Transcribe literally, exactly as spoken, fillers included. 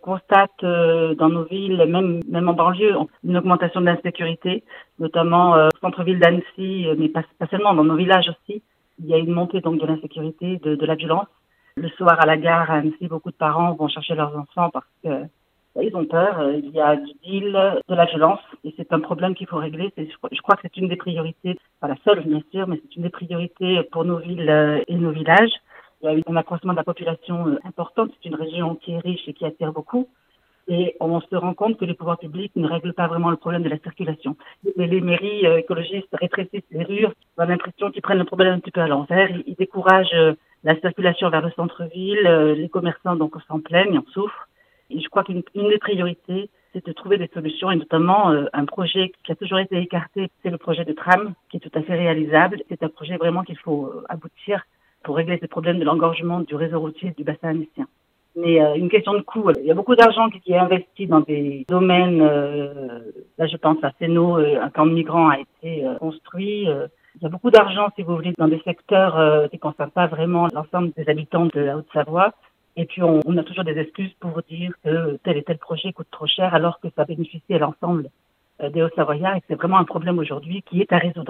constate euh, dans nos villes, même même en banlieue, une augmentation de l'insécurité, notamment euh, au centre-ville d'Annecy, euh, mais pas, pas seulement, dans nos villages aussi. Il y a une montée donc de l'insécurité, de, de la violence. Le soir à la gare à Annecy, beaucoup de parents vont chercher leurs enfants parce que bah, ils ont peur. Euh, Il y a du deal, de la violence, et c'est un problème qu'il faut régler. C'est, je crois que c'est une des priorités, pas la seule bien sûr, mais c'est une des priorités pour nos villes euh, et nos villages. Il y a eu un accroissement de la population euh, important. C'est une région qui est riche et qui attire beaucoup. Et on se rend compte que les pouvoirs publics ne règlent pas vraiment le problème de la circulation. Les, les mairies euh, écologistes rétrécissent les rues. On a l'impression qu'ils prennent le problème un petit peu à l'envers. Ils, ils découragent euh, la circulation vers le centre-ville. Euh, les commerçants donc s'en plaignent, en souffrent. Et je crois qu'une une des priorités, c'est de trouver des solutions, et notamment euh, un projet qui a toujours été écarté, c'est le projet de tram, qui est tout à fait réalisable. C'est un projet vraiment qu'il faut euh, aboutir pour régler ce problème de l'engorgement du réseau routier du bassin annécien. Mais euh, une question de coût. Il y a beaucoup d'argent qui, qui est investi dans des domaines. Euh, là, je pense à Sénaux, euh, un camp de migrants a été euh, construit. Euh, il y a beaucoup d'argent, si vous voulez, dans des secteurs euh, qui ne concernent pas vraiment l'ensemble des habitants de la Haute-Savoie. Et puis, on, on a toujours des excuses pour dire que tel et tel projet coûte trop cher, alors que ça bénéficie à l'ensemble euh, des Hauts-Savoyards, et que c'est vraiment un problème aujourd'hui qui est à résoudre.